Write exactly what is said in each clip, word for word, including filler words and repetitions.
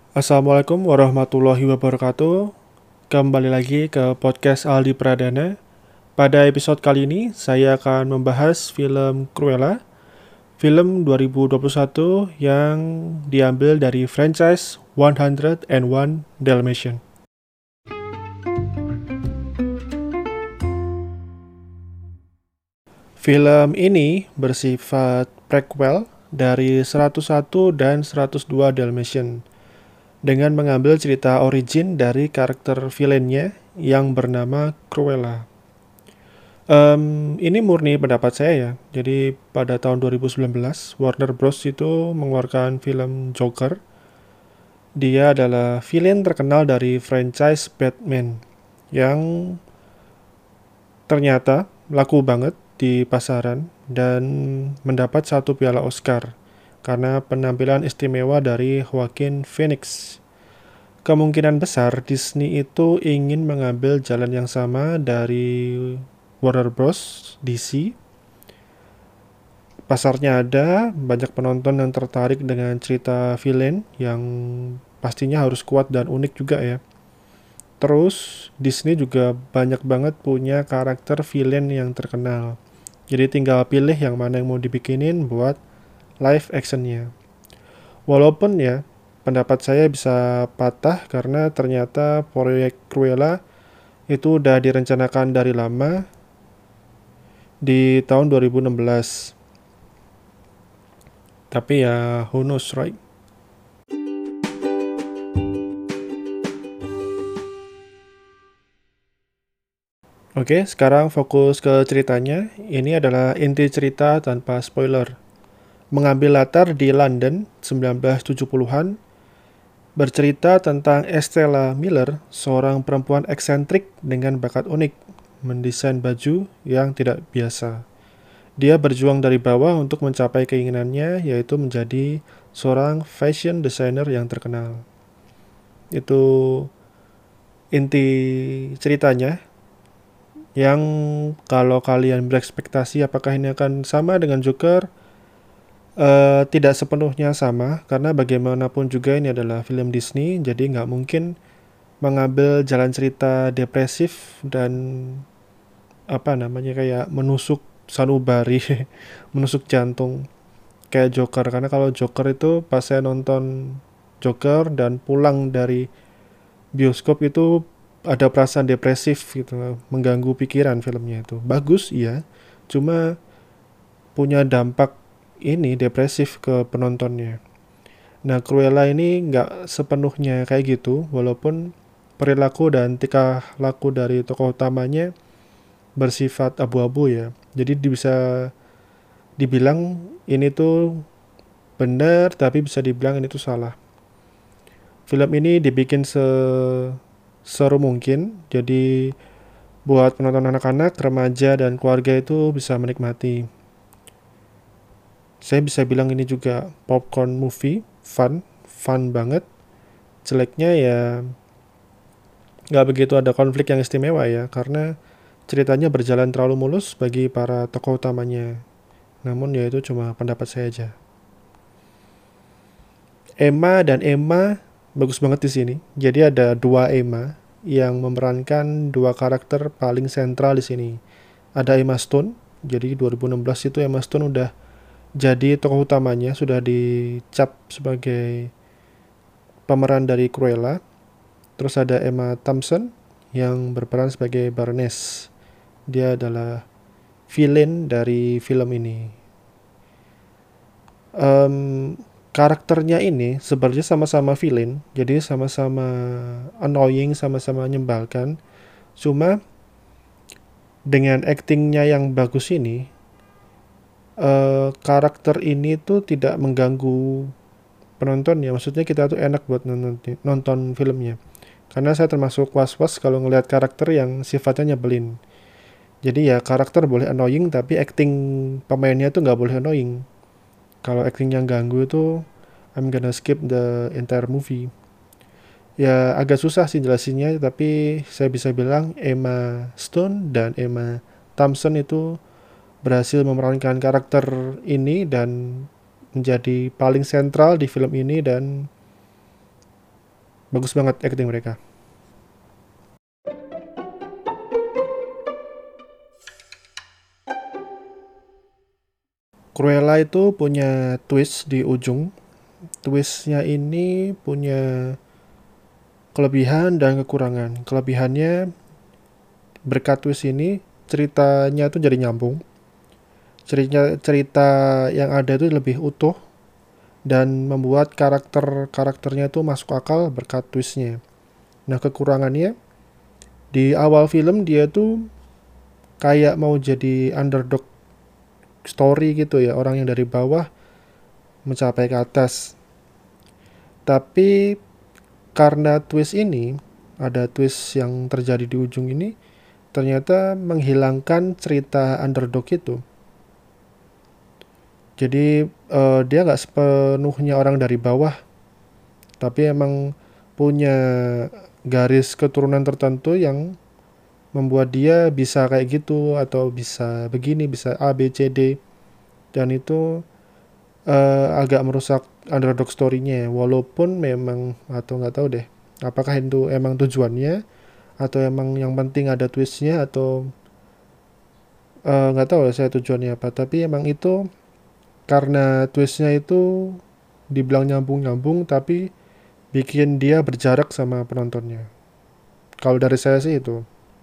Assalamualaikum warahmatullahi wabarakatuh. Kembali lagi ke podcast Aldi Pradana. Pada episode kali ini, saya akan membahas film Cruella, film dua ribu dua puluh satu yang diambil dari franchise one oh one Dalmatian. Film ini bersifat prequel dari seratus satu dan seratus dua Dalmatian, dengan mengambil cerita origin dari karakter villainnya yang bernama Cruella. Um, ini murni pendapat saya ya. Jadi pada tahun dua ribu sembilan belas Warner Bros itu mengeluarkan film Joker. Dia adalah villain terkenal dari franchise Batman yang ternyata laku banget di pasaran dan mendapat satu piala Oscar karena penampilan istimewa dari Joaquin Phoenix. Kemungkinan besar Disney itu ingin mengambil jalan yang sama dari Warner Bros. D C. Pasarnya ada, banyak penonton yang tertarik dengan cerita villain yang pastinya harus kuat dan unik juga ya. Terus Disney juga banyak banget punya karakter villain yang terkenal. Jadi tinggal pilih yang mana yang mau dibikinin buat live actionnya. Walaupun ya pendapat saya bisa patah karena ternyata proyek Cruella itu udah direncanakan dari lama di tahun dua ribu enam belas. Tapi ya who knows, right? Oke, sekarang fokus ke ceritanya. Ini adalah inti cerita tanpa spoiler. Mengambil latar di London sembilan belas tujuh puluhan, bercerita tentang Estella Miller, seorang perempuan eksentrik dengan bakat unik, mendesain baju yang tidak biasa. Dia berjuang dari bawah untuk mencapai keinginannya, yaitu menjadi seorang fashion designer yang terkenal. Itu inti ceritanya, yang kalau kalian berekspektasi apakah ini akan sama dengan Joker, uh, tidak sepenuhnya sama, karena bagaimanapun juga ini adalah film Disney, jadi nggak mungkin mengambil jalan cerita depresif dan apa namanya kayak menusuk sanubari, menusuk jantung kayak Joker. Karena kalau Joker itu pas saya nonton Joker dan pulang dari bioskop itu ada perasaan depresif gitu, mengganggu pikiran filmnya itu. Bagus iya, cuma punya dampak ini depresif ke penontonnya. Nah, Cruella ini nggak sepenuhnya kayak gitu, walaupun perilaku dan tingkah laku dari tokoh utamanya bersifat abu-abu ya. Jadi bisa dibilang ini tuh benar, tapi bisa dibilang ini tuh salah. Film ini dibikin se seru mungkin, jadi buat penonton anak-anak, remaja, dan keluarga itu bisa menikmati. Saya bisa bilang ini juga popcorn movie, fun, fun banget. Jeleknya ya nggak begitu ada konflik yang istimewa ya, karena ceritanya berjalan terlalu mulus bagi para tokoh utamanya. Namun ya itu cuma pendapat saya aja. Emma dan Emma bagus banget di sini. Jadi ada dua Emma yang memerankan dua karakter paling sentral di sini. Ada Emma Stone. Jadi dua ribu enam belas itu Emma Stone udah jadi tokoh utamanya, sudah dicap sebagai pemeran dari Cruella. Terus ada Emma Thompson yang berperan sebagai Baroness. Dia adalah villain dari film ini. Um, karakternya ini sebenarnya sama-sama villain, jadi sama-sama annoying, sama-sama menyebalkan. Cuma dengan aktingnya yang bagus ini, uh, karakter ini tuh tidak mengganggu penonton ya. Maksudnya kita tuh enak buat nonton, nonton filmnya. Karena saya termasuk was-was kalau ngelihat karakter yang sifatnya nyebelin. Jadi ya karakter boleh annoying, tapi acting pemainnya tuh nggak boleh annoying. Kalau actingnya ganggu itu, I'm gonna skip the entire movie. Ya agak susah sih jelasinnya, tapi saya bisa bilang Emma Stone dan Emma Thompson itu berhasil memerankan karakter ini dan menjadi paling sentral di film ini, dan Bagus banget acting mereka. Cruella itu punya twist di ujung. Twistnya ini punya kelebihan dan kekurangan. Kelebihannya, berkat twist ini ceritanya tuh jadi nyambung. Cerita cerita yang ada itu lebih utuh dan membuat karakter-karakternya tuh masuk akal berkat twistnya. Nah, kekurangannya, di awal film dia tuh kayak mau jadi underdog story gitu ya, orang yang dari bawah mencapai ke atas. Tapi karena twist ini, ada twist yang terjadi di ujung ini, ternyata menghilangkan cerita underdog itu. Jadi eh, dia nggak sepenuhnya orang dari bawah, tapi emang punya garis keturunan tertentu yang membuat dia bisa kayak gitu, atau bisa begini, bisa A, B, C, D. Dan itu eh, agak merusak underdog story-nya, walaupun memang, atau nggak tahu deh, apakah itu emang tujuannya, atau emang yang penting ada twistnya, atau eh, nggak tahu ya saya tujuannya apa. Tapi emang itu karena twistnya itu dibilang nyambung-nyambung, tapi bikin dia berjarak sama penontonnya. Kalau dari saya sih itu.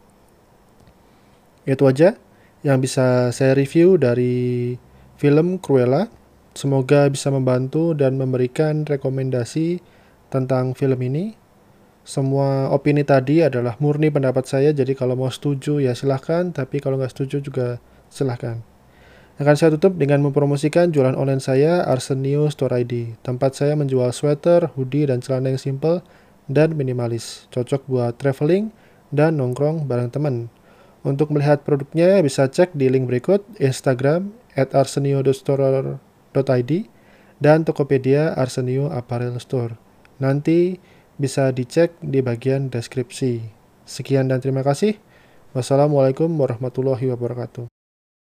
Itu aja yang bisa saya review dari film Cruella. Semoga bisa membantu dan memberikan rekomendasi tentang film ini. Semua opini tadi adalah murni pendapat saya, jadi kalau mau setuju ya silahkan, tapi kalau nggak setuju juga silahkan. Akan saya tutup dengan mempromosikan jualan online saya, Arsenio Store I D. Tempat saya menjual sweater, hoodie, dan celana yang simple dan minimalis. Cocok buat traveling dan nongkrong bareng teman. Untuk melihat produknya bisa cek di link berikut, Instagram at arsenio store dot i d dan Tokopedia Arsenio Apparel Store. Nanti bisa dicek di bagian deskripsi. Sekian dan terima kasih. Wassalamualaikum warahmatullahi wabarakatuh.